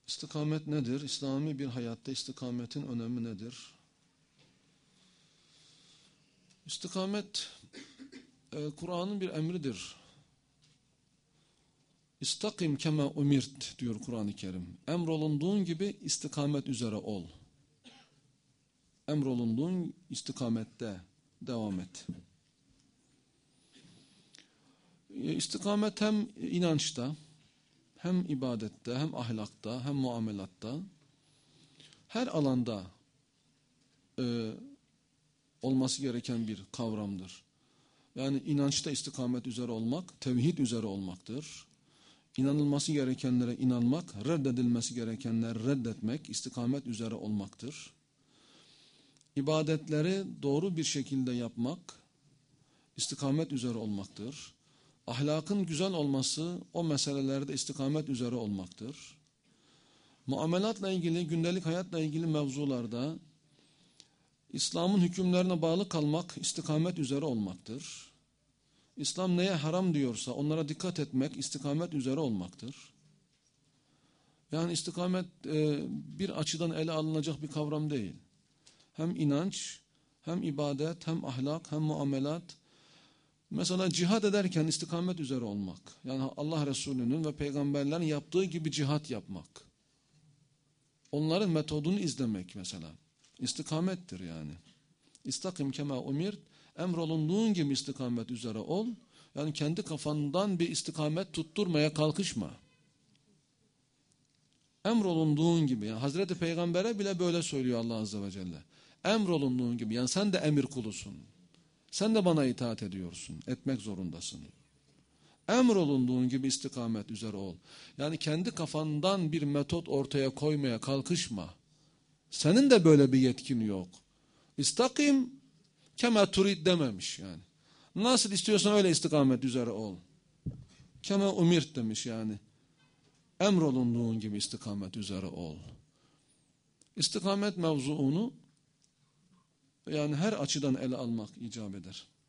İstikamet nedir? İslami bir hayatta istikametin önemi nedir? İstikamet Kur'an'ın bir emridir. İstakim kema umirt diyor Kur'an-ı Kerim. Emrolunduğun gibi istikamet üzere ol. Emrolunduğun istikamette devam et. İstikamet hem inançta, hem ibadette, hem ahlakta, hem muamelatta, her alanda olması gereken bir kavramdır. Yani inançta istikamet üzere olmak, tevhid üzere olmaktır. İnanılması gerekenlere inanmak, reddedilmesi gerekenleri reddetmek, istikamet üzere olmaktır. İbadetleri doğru bir şekilde yapmak, istikamet üzere olmaktır. Ahlakın güzel olması, o meselelerde istikamet üzere olmaktır. Muamelatla ilgili, gündelik hayatla ilgili mevzularda İslam'ın hükümlerine bağlı kalmak, istikamet üzere olmaktır. İslam neye haram diyorsa onlara dikkat etmek, istikamet üzere olmaktır. Yani istikamet bir açıdan ele alınacak bir kavram değil. Hem inanç, hem ibadet, hem ahlak, hem muamelat. Mesela cihad ederken istikamet üzere olmak. Yani Allah Resulü'nün ve peygamberlerin yaptığı gibi cihat yapmak. Onların metodunu izlemek mesela. İstikamettir yani. İstakim kema umirt. Emrolunduğun gibi istikamet üzere ol. Yani kendi kafandan bir istikamet tutturmaya kalkışma. Emrolunduğun gibi. Yani Hazreti Peygamber'e bile böyle söylüyor Allah Azze ve Celle. Emrolunduğun gibi. Yani sen de emir kulusun. Sen de bana itaat ediyorsun. Etmek zorundasın. Emrolunduğun gibi istikamet üzere ol. Yani kendi kafandan bir metot ortaya koymaya kalkışma. Senin de böyle bir yetkin yok. İstakim kema turid dememiş yani. Nasıl istiyorsan öyle istikamet üzere ol. Kema umirt demiş yani. Emrolunduğun gibi istikamet üzere ol. İstikamet mevzuunu yani her açıdan ele almak icap eder.